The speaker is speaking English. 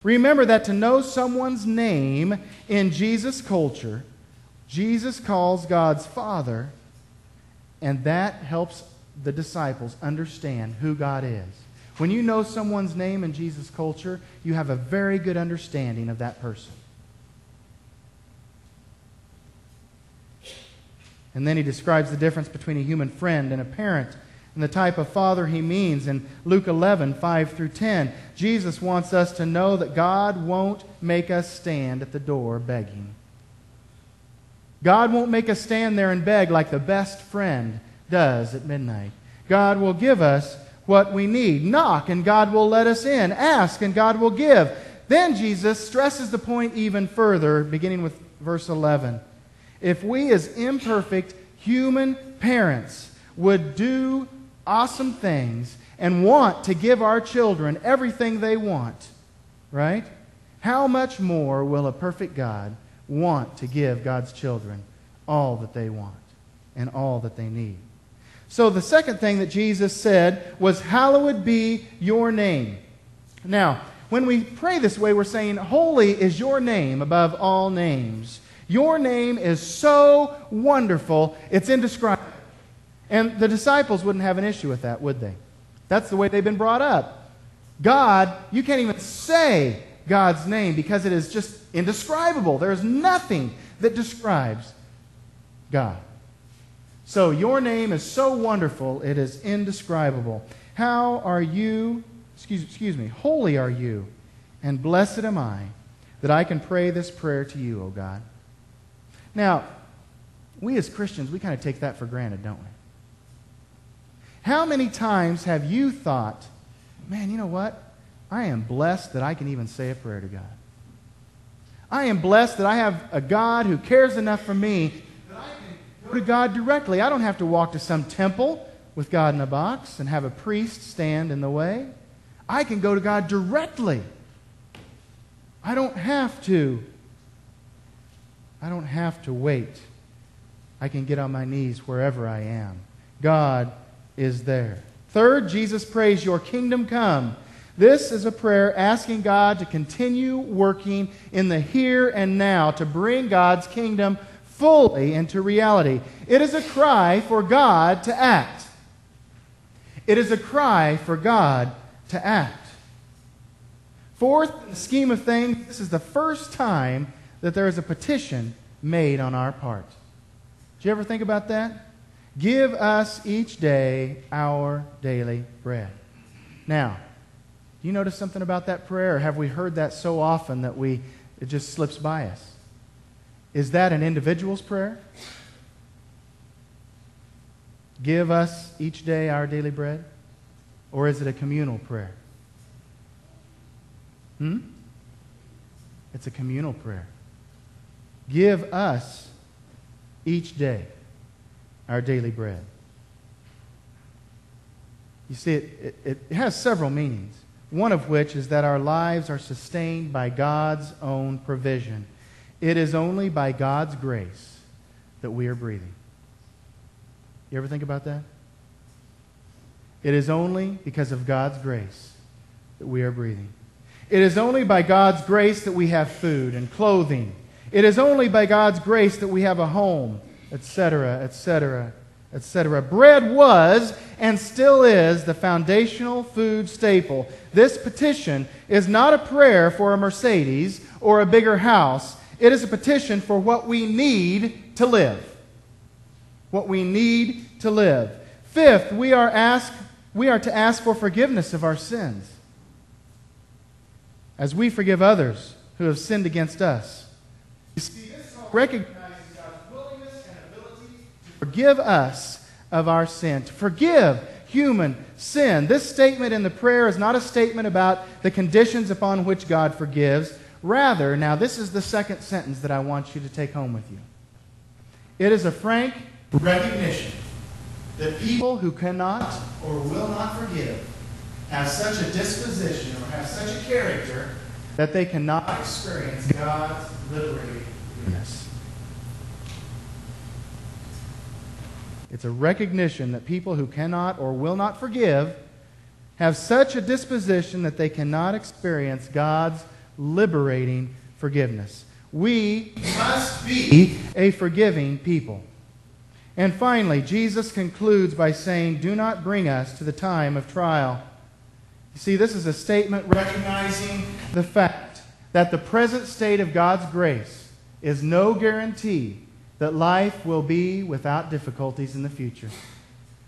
Remember that to know someone's name in Jesus' culture, Jesus calls God's Father, and that helps the disciples understand who God is. When you know someone's name in Jesus' culture, you have a very good understanding of that person. And then he describes the difference between a human friend and a parent and the type of father he means in Luke 11, 5 through 10. Jesus wants us to know that God won't make us stand at the door begging. God won't make us stand there and beg like the best friend does at midnight. God will give us what we need. Knock, and God will let us in. Ask, and God will give. Then Jesus stresses the point even further, beginning with verse 11. If we as imperfect human parents would do awesome things and want to give our children everything they want, right? How much more will a perfect God want to give God's children all that they want and all that they need? So the second thing that Jesus said was, hallowed be your name. Now, when we pray this way, we're saying, holy is your name above all names. Your name is so wonderful, it's indescribable. And the disciples wouldn't have an issue with that, would they? That's the way they've been brought up. God, you can't even say God's name because it is just indescribable. There's nothing that describes God. So your name is so wonderful, it is indescribable. How are you, excuse me, holy are you, and blessed am I, that I can pray this prayer to you, O God. Now, we as Christians, we kind of take that for granted, don't we? How many times have you thought, man, you know what? I am blessed that I can even say a prayer to God. I am blessed that I have a God who cares enough for me that I can go to God directly. I don't have to walk to some temple with God in a box and have a priest stand in the way. I can go to God directly. I don't have to wait. I can get on my knees wherever I am. God is there. Third, Jesus prays, your kingdom come. This is a prayer asking God to continue working in the here and now to bring God's kingdom fully into reality. It is a cry for God to act. It is a cry for God to act. Fourth, in the scheme of things, this is the first time that there is a petition made on our part. Did you ever think about that? Give us each day our daily bread. Now, do you notice something about that prayer? Or have we heard that so often that it just slips by us? Is that an individual's prayer? Give us each day our daily bread? Or is it a communal prayer? It's a communal prayer. Give us each day our daily bread. You see, it has several meanings. One of which is that our lives are sustained by God's own provision. It is only by God's grace that we are breathing. You ever think about that? It is only because of God's grace that we are breathing. It is only by God's grace that we have food and clothing. It is only by God's grace that we have a home, etc., etc., etc. Bread was and still is the foundational food staple. This petition is not a prayer for a Mercedes or a bigger house. It is a petition for what we need to live. What we need to live. Fifth, we are to ask for forgiveness of our sins, as we forgive others who have sinned against us. You see, this recognizes God's willingness and ability to forgive us of our sin, to forgive human sin. This statement in the prayer is not a statement about the conditions upon which God forgives. Rather, now this is the second sentence that I want you to take home with you. It is a frank recognition that people who cannot or will not forgive have such a disposition or have such a character that they cannot experience God's liberating forgiveness. It's a recognition that people who cannot or will not forgive have such a disposition that they cannot experience God's liberating forgiveness. We must be a forgiving people. And finally, Jesus concludes by saying, do not bring us to the time of trial. You see, this is a statement recognizing the fact that the present state of God's grace is no guarantee that life will be without difficulties in the future.